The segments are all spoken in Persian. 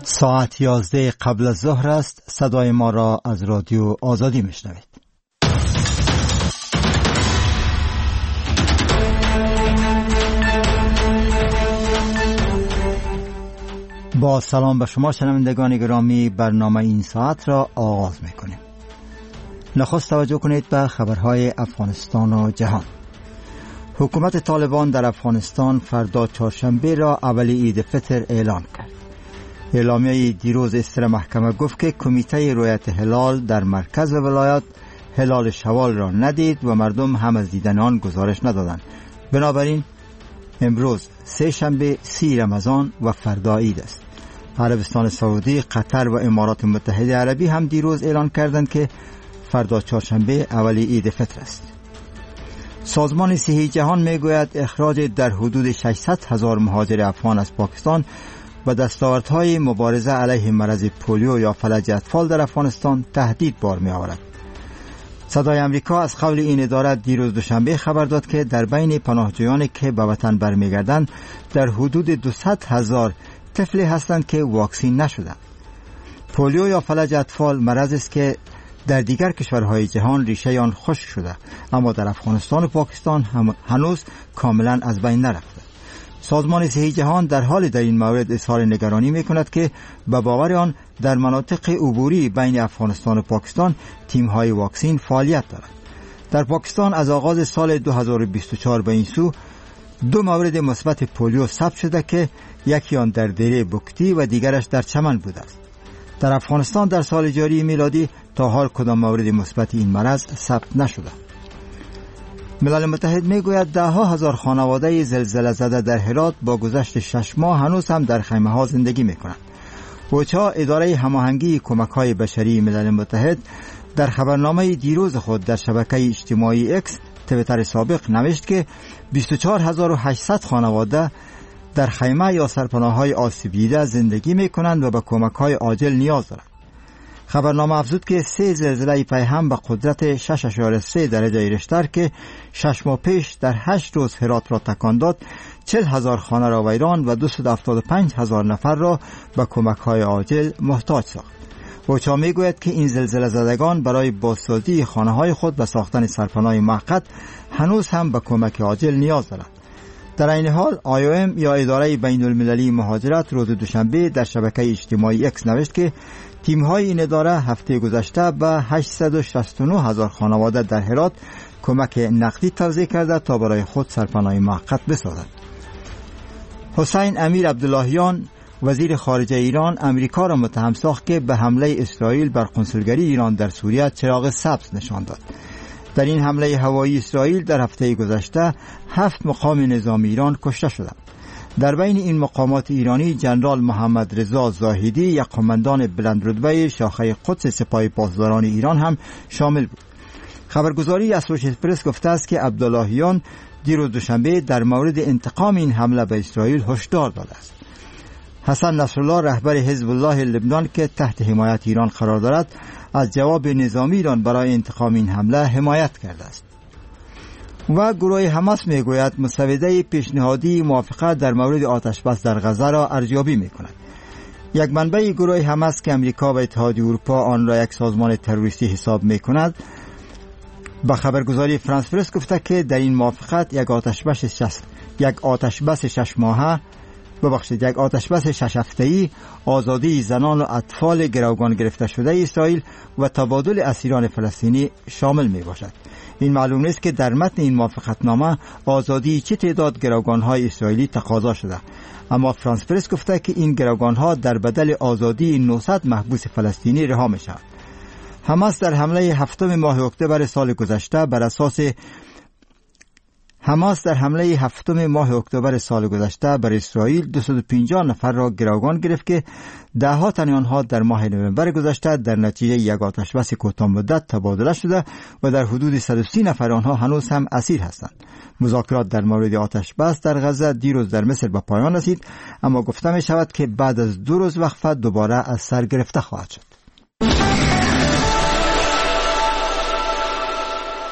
ساعت 11 قبل از ظهر است. صدای ما را از رادیو آزادی میشنوید. با سلام به شما شنوندگان گرامی، برنامه این ساعت را آغاز میکنیم. نخست توجه کنید به خبرهای افغانستان و جهان. حکومت طالبان در افغانستان فردا چهارشنبه را اول عید فطر اعلان کرد. اعلامیه دیروز استر محکمه گفت که کمیته رؤیت هلال در مرکز ولایت هلال شوال را ندید و مردم هم از دیدن آن گزارش ندادند. بنابراین امروز سه شنبه 30 رمضان و فردا عید است. عربستان سعودی، قطر و امارات متحده عربی هم دیروز اعلان کردند که فردا چهارشنبه اول عید فطر است. سازمان صحی جهان میگوید اخراج در حدود 600,000 مهاجر افغان از پاکستان و دستاوردهای مبارزه علیه مرض پولیو یا فلج اطفال در افغانستان تهدید بار می آورد. صدای امریکا از قول این اداره دیروز دوشنبه خبر داد که در بین پناهجویانی که به وطن برمیگردند در حدود 200,000 طفلی هستند که واکسین نشدند. پولیو یا فلج اطفال مرض است که در دیگر کشورهای جهان ریشه آن خشک شده، اما در افغانستان و پاکستان هنوز کاملا از بین نرفته. سازمان صحی جهان در حال در این مورد اظهار نگرانی می‌کند که به باور آن در مناطق عبوری بین افغانستان و پاکستان تیم‌های واکسین فعالیت دارند. در پاکستان از آغاز سال 2024 به این سو 2 مورد مثبت پولیو ثبت شده که یکی آن در دیره بکتی و دیگرش در چمن بوده است. در افغانستان در سال جاری میلادی تا حال کدام مورد مثبت این مرض ثبت نشده. ملل متحد میگوید 10,000 خانواده زلزله زده در هرات با گذشت 6 ماه هنوز هم در خیمه ها زندگی میکنند. اوچا، اداره هماهنگی کمک‌های بشری ملل متحد، در خبرنامه دیروز خود در شبکه اجتماعی اکس توییتر سابق نوشت که 24,800 خانواده در خیمه یا سرپناه‌های آسیب دیده زندگی میکنند و به کمک‌های عاجل نیاز دارند. خبرنامه افزود که 3 زلزله پیهم به قدرت 6.3 درجه ریشتر که 6 ماه پیش در 8 روز هرات را تکان داد 40,000 خانه را ویران و 275,000 نفر را به کمک‌های عاجل محتاج ساخت. اوچا میگوید که این زلزله زدگان برای بازسازی خانه‌های خود و ساختن سرپناه موقت هنوز هم به کمک عاجل نیاز دارند. در این حال IOM یا اداره بین المللی مهاجرت روز دوشنبه در شبکه اجتماعی اکس نوشت که تیم‌های این اداره هفته گذشته به 869,000 خانواده در هرات کمک نقدی توزیع کرده تا برای خود سرپناه موقت بسازند. حسین امیر عبداللهیان وزیر خارجه ایران امریکا را متهم ساخت که به حمله اسرائیل بر قنسولگری ایران در سوریه چراغ سبز نشان داد. در این حمله هوایی اسرائیل در هفته گذشته 7 مقام نظامی ایران کشته شدند. در بین این مقامات ایرانی جنرال محمد رضا زاهدی، یک قماندان بلندرتبه شاخه قدس سپاه پاسداران ایران هم شامل بود. خبرگزاری اسوشییتد پرس گفته است که عبداللهیان دیروز دوشنبه در مورد انتقام این حمله به اسرائیل هشدار داده است. حسن نصرالله رهبر حزب الله لبنان که تحت حمایت ایران قرار دارد از جواب نظامی ایران برای انتقام این حمله حمایت کرده است. و گروه حماس میگوید مسوده پیشنهادی موافقت در مورد آتش بس در غزه را ارزیابی میکند. یک منبع گروه حماس که امریکا و اتحادیه اروپا آن را یک سازمان تروریستی حساب میکند با خبرگزاری فرانس پرس گفته که در این موافقت یک آتشبس 6 هفته‌ای، آزادی زنان و اطفال گروگان گرفته شده اسرائیل و تبادل اسیران فلسطینی شامل می باشد. این معلوم نیست که در متن این موافقتنامه آزادی چه تعداد گروگان‌های اسرائیلی تقاضا شده، اما فرانس پرس گفته که این گروگان‌ها در بدل آزادی 900 محبوس فلسطینی رها می‌شوند. حماس در حمله 7 ماه اکتبر سال گذشته بر اسرائیل 250 نفر را گروگان گرفت که 10 تن آنها در ماه نوامبر گذشته در نتیجه یک آتشبس کوتاه مدت تبادله شده و در حدود 130 نفر آنها هنوز هم اسیر هستند. مذاکرات در مورد آتشبس در غزه دیروز در مصر به پایان رسید، اما گفته می شود که بعد از 2 روز وقفه دوباره از سر گرفته خواهد شد.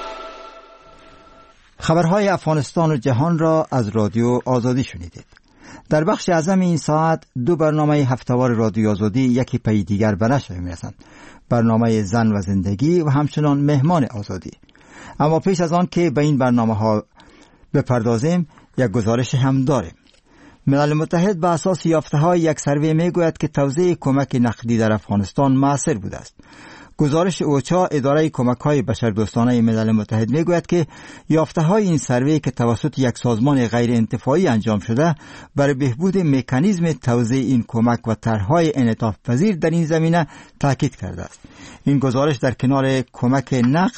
خبرهای افغانستان و جهان را از رادیو آزادی شنیدید. در بخش اعظم این ساعت دو برنامه هفته‌وار رادیو آزادی یکی پی دیگر به نشر می‌رسند. برنامه زن و زندگی و همچنان مهمان آزادی. اما پیش از آن که به این برنامه‌ها بپردازیم یک گزارش هم داریم. ملل متحد به اساس یافته‌های یک سروی میگوید که توزیع کمک نقدی در افغانستان موثر بوده است. گزارش اوچا اداره کمک‌های بشردوستانه ملل متحد میگوید که یافته‌های این سروی که توسط یک سازمان غیر انتفاعی انجام شده برای بهبود مکانیزم توزیع این کمک و طرح‌های انعطاف پذیر در این زمینه تاکید کرده است. این گزارش در کنار کمک نقد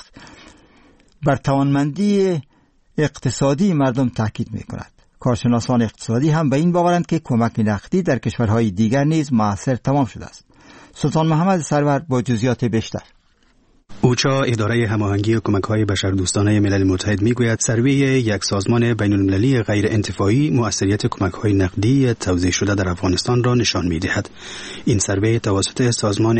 بر توانمندی اقتصادی مردم تاکید می‌کند. کارشناسان اقتصادی هم به این باورند که کمک نقدی در کشورهای دیگر نیز موثر تمام شده است. سلطان محمد سرور با جزئیات بیشتر. اوچا اداره هماهنگی کمک‌های بشردوستانه ملل متحد میگوید سروی یک سازمان بین‌المللی غیر انتفاعی موثریت کمک‌های نقدی توزیع شده در افغانستان را نشان می‌دهد. این سروی توسط سازمان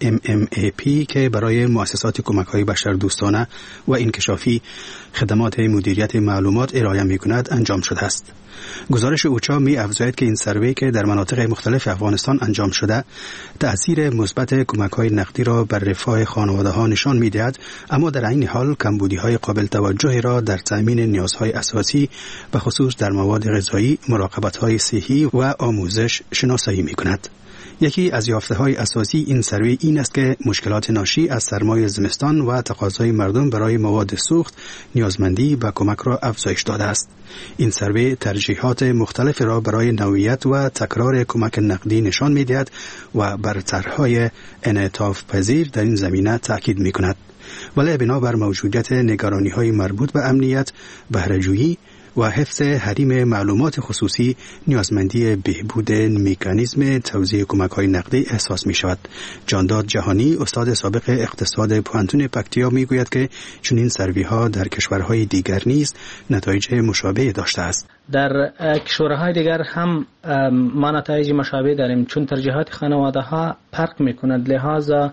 IMMAP که برای مؤسسات کمک‌های بشردوستانه و انکشافی خدمات مدیریت معلومات ارائه می‌کند انجام شده است. گزارش اوچا می‌افزاید که این سروی که در مناطق مختلف افغانستان انجام شده تأثیر مثبت کمک‌های نقدی را بر رفاه خانواده‌ها نشان می‌دهد، اما در عین حال کمبودی‌های قابل توجهی را در تأمین نیازهای اساسی به خصوص در مواد غذایی، مراقبت‌های صحی و آموزش شناسایی می‌کند. یکی از یافته‌های اساسی این سروی این است که مشکلات ناشی از سرمای زمستان و تقاضای مردم برای مواد سوخت نیازمندی به کمک را افزایش داده است. این سروی ترجیحات مختلف را برای نوعیت و تکرار کمک نقدی نشان می‌دهد و بر طرح‌های انعطاف پذیر در این زمینه تاکید می‌کند. ولی بنابر موجودیت نگرانی‌های مربوط به امنیت، بهره‌جویی و حفظ حریم معلومات خصوصی نیازمندی بهبود مکانیزم توزیع کمک‌های نقدی احساس می‌شود. جانداد جهانی استاد سابق اقتصاد پوهنتون پکتیا می‌گوید که چنین سروی‌ها در کشورهای دیگر نیز نتایج مشابه داشته است. در کشورهای دیگر هم ما نتایج مشابه داریم، چون ترجیحات خانواده‌ها فرق می‌کند، لذا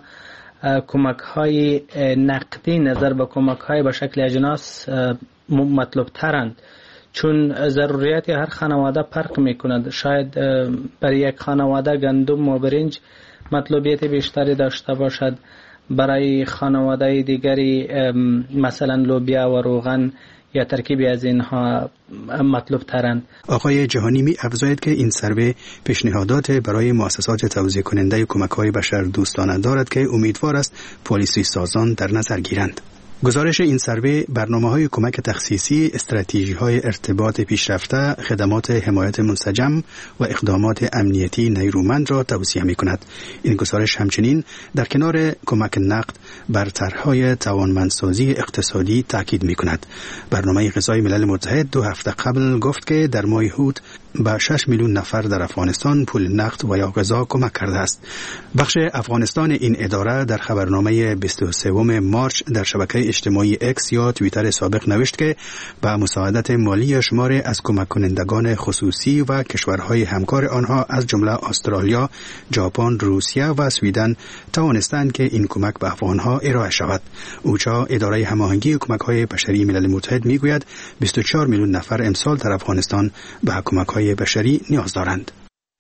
کمک‌های نقدی نظر به کمک‌های به شکل اجناس مطلوب ترند، چون ضروریات هر خانواده فرق میکند. شاید برای یک خانواده گندم و برنج مطلوبیت بیشتری داشته باشد، برای خانواده دیگری مثلا لوبیا و روغن یا ترکیبی از اینها مطلوب ترند. آقای جهانی می افزاید که این سروی پیشنهادات برای مؤسسات توزیع کننده کمک‌های بشردوستانه دارد که امیدوار است پالیسی سازان در نظر گیرند. گزارش این سروی برنامه‌های کمک تخصیصی، استراتژی‌های ارتباط پیشرفته، خدمات حمایت منسجم و اقدامات امنیتی نیرومند را توصیه می‌کند. این گزارش همچنین در کنار کمک نقد بر طرح‌های توانمندسازی اقتصادی تاکید می‌کند. برنامه غذای ملل متحد 2 هفته قبل گفت که در ماه هوت به 6 میلیون نفر در افغانستان پول نقد و یا غذا کمک کرده است. بخش افغانستان این اداره در خبرنامه 23 مارچ در شبکه اجتماعی اکس یا توییتر سابق نوشت که به مساعدت مالی شماری از کمک کنندگان خصوصی و کشورهای همکار آنها از جمله استرالیا، ژاپن، روسیه و سویدن توانستند که این کمک به افغانها ارائه شود. اوچا اداره هماهنگی کمک‌های بشری ملل متحد میگوید 24 میلیون نفر امسال در افغانستان به کمک‌های بشری نیاز دارند.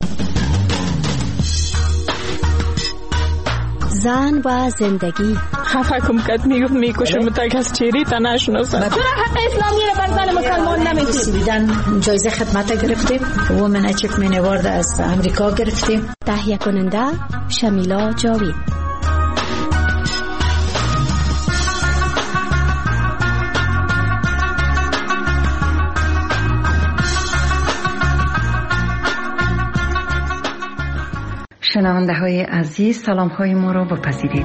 زن و زندگی خفه کم کد میکشه متک از چیری تا نشناسن. چرا حق اسلامی رو بر زن مسلمان نمیدین؟ جایزه خدمت گرفتیم، وومن اچیومنت اوارد از امریکا گرفتیم. تهیه کننده شمیلا جاوید. شنونده های عزیز، سلام های ما را بپذیرید.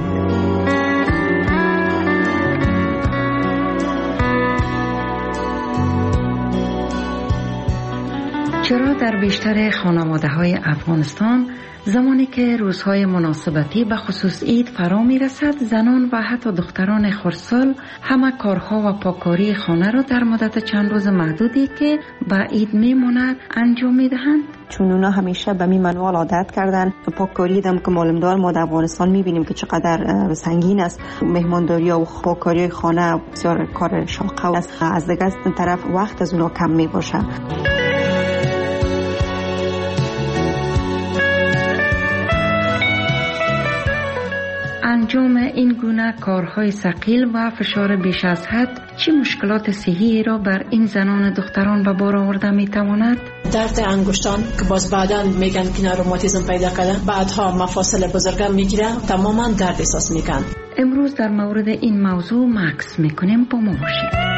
چرا در بیشتر خانواده های افغانستان زمانی که روزهای مناسبتی به خصوص عید فرا می رسد، زنان و حتی دختران خردسال همه کارها و پاکاری خانه را در مدت چند روز محدودی که به عید می ماند انجام می دهند؟ چون اونا همیشه به می منوال عادت کردن. پاککاری دم که معلومدار ما در افغانستان می بینیم که چقدر سنگین است. مهمانداری و پاککاری خانه بسیار کار شاقه است. از دیگه طرف وقت از اونا کم می باشه. انجام این گونه کارهای ثقیل و فشار بیش از حد چه مشکلات صحی را بر این زنان دختران به بار آورده می تواند؟ درد انگشتان که باز بعداً میگن که روماتیسم پیدا کرده، بعدها مفاصل بزرگم میگیره، تماما درد احساس میکنن. امروز در مورد این موضوع مکس میکنیم، با ما باشید.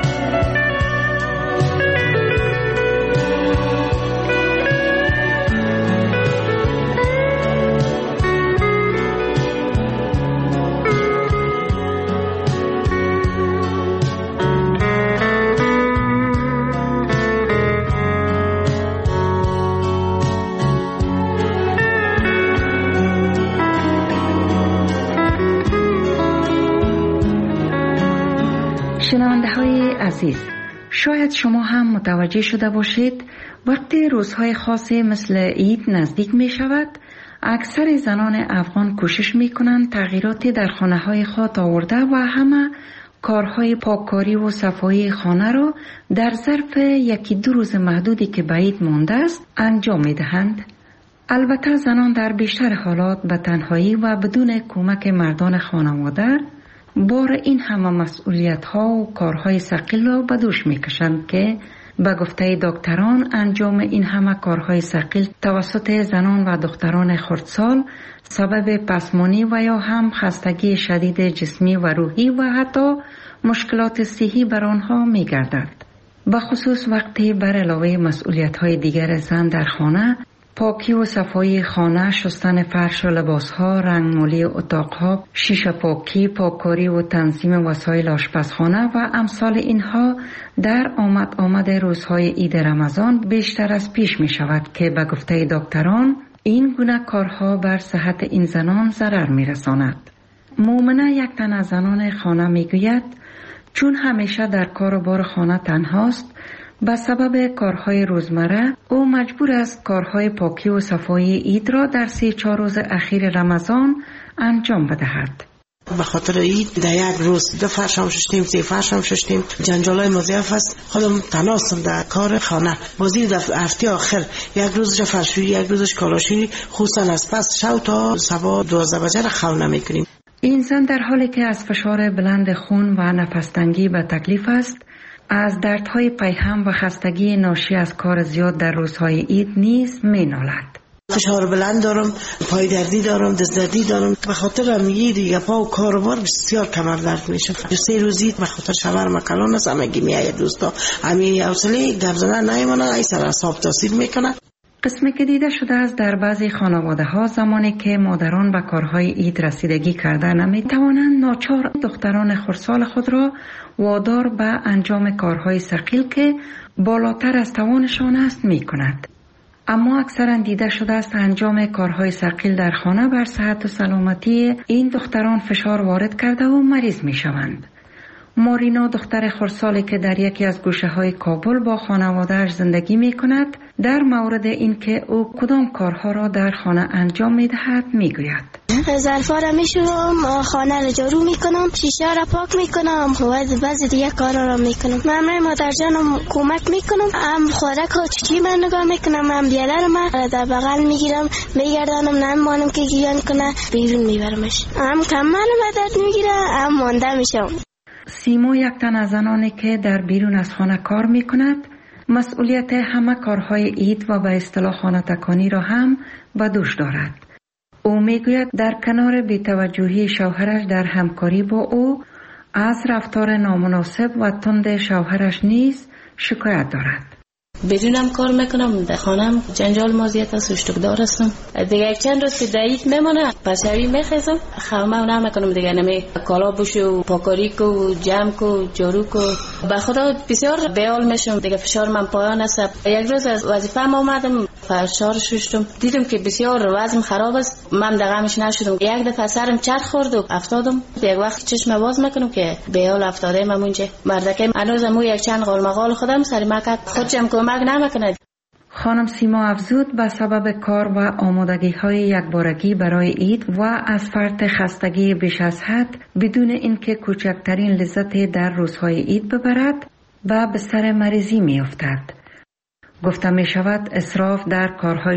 شنونده های عزیز، شاید شما هم متوجه شده باشید وقتی روزهای خاصی مثل عید نزدیک می شود، اکثر زنان افغان کوشش می کنند تغییراتی در خانه های خود آورده و همه کارهای پاککاری و صفایی خانه را در ظرف یکی دو روز محدودی که به عید مانده است انجام می دهند. البته زنان در بیشتر حالات به تنهایی و بدون کمک مردان خانواده بار این همه مسئولیت ها و کارهای ثقیل را به دوش می کشند که به گفته دکتران انجام این همه کارهای ثقیل توسط زنان و دختران خردسال سبب پسمانی و یا هم خستگی شدید جسمی و روحی و حتی مشکلات صحی بر آنها می گردد. به خصوص وقتی بر علاوه مسئولیت های دیگر زن در خانه، پاکی و صفایی خانه، شستن فرش و لباسها، رنگمالی اتاقها، شیشه پاکی، پاککاری و تنظیم وسایل آشپزخانه و امثال اینها در آمد روزهای عید رمضان بیشتر از پیش می شود که به گفته دکتران این گونه کارها بر صحت این زنان ضرر می رساند. مومنه، یک تن از زنان خانه می گوید چون همیشه در کار و بار خانه تنهاست، به سبب کارهای روزمره او مجبور است کارهای پاکی و صفایی عید را در 3-4 روز اخیر رمضان انجام بدهد. به خاطر عید در یک روز 2 فرش هم شستیم، 3 فرش هم شستیم. جنجالای مضاعف است. خودم تناستم در کار خانه. بازی در هفته آخر یک روزش فرشویی، یک روزش کالاشویی، خصوصا از پس شب تا صبح 12 بجه را خونه میکنیم. این زن در حالی که از فشار بلند خون و نفس‌تنگی به تکلیف است، از دردهای پیهم و خستگی ناشی از کار زیاد در روزهای عید نیز می‌نالد. فشار بلند دارم، پای دردی دارم، دست دردی دارم. به خاطر میگی دیگه پا و کاروبار بسیار کمر درد میشه. 3 روزی به خاطر شاور مکلان است، همگی میآید دوستا. همین حوصله گرزنه نمیمونه، ای سر اعصاب تاثیر میکنه. قسمی که دیده شده است در بعضی خانواده ها زمانی که مادران به کارهای عید رسیدگی کرده نمیتوانند، ناچار دختران خردسال خود را وادار به انجام کارهای ثقیل که بالاتر از توانشان است میکند. اما اکثرا دیده شده است انجام کارهای ثقیل در خانه بر صحت و سلامتی این دختران فشار وارد کرده و مریض میشوند. مارینا، دختر خردسالی که در یکی از گوشه‌های کابل با خانواده‌اش زندگی می‌کند، در مورد اینکه او کدام کارها را در خانه انجام می‌دهد می‌گوید: ظرفا را می‌شورم، خانه را جارو می‌کنم، شیشه را پاک می‌کنم و بعضی دیگه کارا را می‌کنم. من مادر جانم کمک می‌کنم، هم خوراک ها چی من نگاه می‌کنم، هم بیاله را من در بغل می‌گیرم، می‌گردانم، نمی‌مانم که گیان کنه، بیرون می‌برمش. هم کمر ما درد می‌گیره، هم مانده میشم. سیمو، یک تن از زنانی که در بیرون از خانه کار می کند، مسئولیت همه کارهای عید و به اصطلاح خانه تکانی را هم به دوش دارد. او می گوید در کنار بی‌توجهی شوهرش در همکاری با او از رفتار نامناسب و تند شوهرش نیز شکایت دارد. بدونم کار میکنم در خانم، جنجال مازیت است، اشتکدار هستم. دیگه یک چند روز که دایید میمونه پسوی میخیزم، خمه نمیکنم دیگه، نمی کالا بشو، پاکاری کو، جمع کو، جارو کو. به خدا بسیار بیال میشم دیگه، فشار من پایان است. یک روز از وظیفه اومدم، فرشار شستم، دیدم که بسیار وضعم خراب است، من دغمش نشدم. یک دفعه سرم چرخ خورد و افتادم. یک وقت چشم باز میکنم که بیال افتادم همونجا. مردکه هنوزم یک چند قالمقال خودم سری مکد خودم کمک نمیکنه. خانم سیما افزود به سبب کار و آمادگی های یکبارگی برای عید و از فرط خستگی بیش از حد بدون اینکه کوچکترین لذت در روزهای عید ببرد و به سر مریضی می افتد. گفته می شود اسراف در کارهای